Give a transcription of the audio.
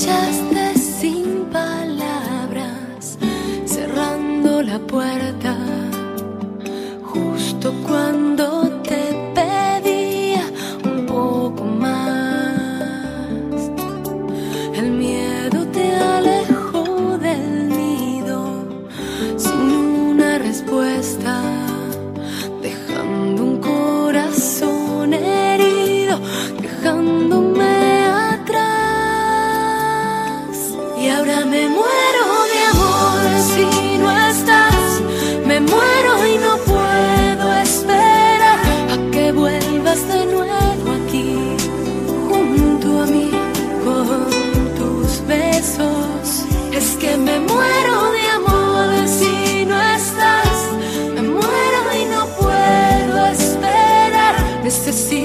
marchaste sin palabras, cerrando la puerta justo cuando te pedía un poco más. El miedo te alejó del nido sin una respuesta, dejando un corazón herido, dejándome atrás. Y ahora me muero de amor si no estás, me muero y no puedo esperar a que vuelvas de nuevo aquí junto a mí con tus besos. Es que me muero de amor si no estás, me muero y no puedo esperar. Necesito